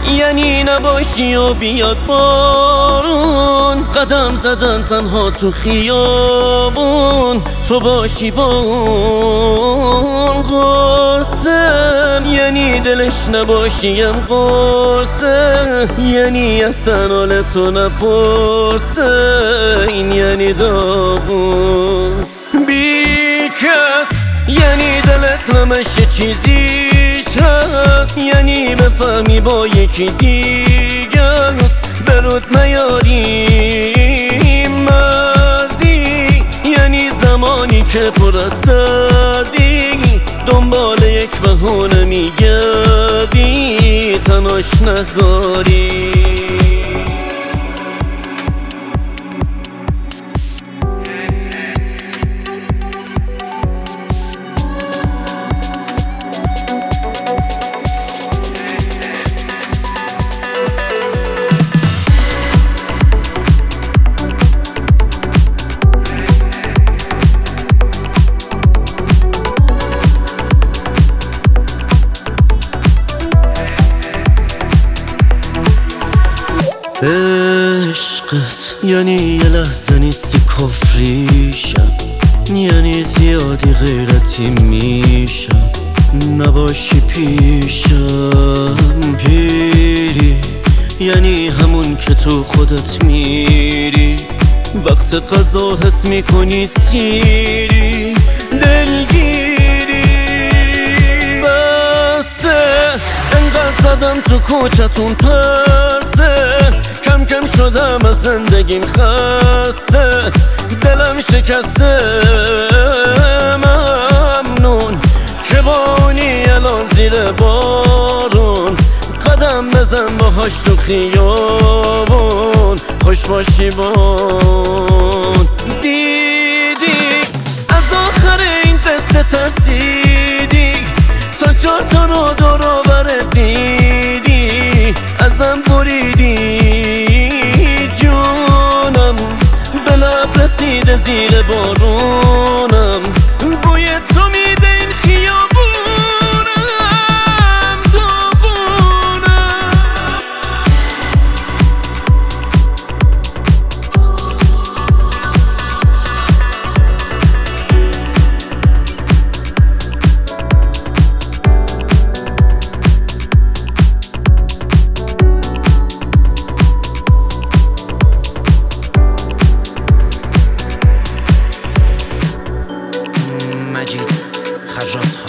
یعنی نباشی و بیاد بارون، قدم زدن تنها تو خیابون، تو باشی با اون قرصه، یعنی دلش نباشیم قرصه، یعنی اصلا حال تو نپرسه، این یعنی داغون بی کس، یعنی دلت همشه چیزیش هست، یعنی بفهمی با یکی دیگه است، برود نیاری مردی، یعنی زمانی که پر از دردی، دنبال یک بهونه میگردی، تناش نذاری. عشقت یعنی یه لحظه نیستی کفریشم، یعنی زیادی غیرتی میشم نباشی پیشم، پیری یعنی همون که تو خودت میری، وقت قضا حس میکنی سیری، دلگیری بسه، انقدر زدم تو کوچتون پرسه، کم کم شدم از زندگیم خسته، دلم شکسته، ممنون که با اونی الان زیر بارون، قدم بزن باهاش تو خیابون، خوش باشی بون. دیدی از آخر این قصه ترسیدی، تا 4 تا رو دور و برت دیدی، ازم بریدی جونم، به لب رسیده زیر بارونم، بوی تو میده این خیابونم داغونم. مجید خرجات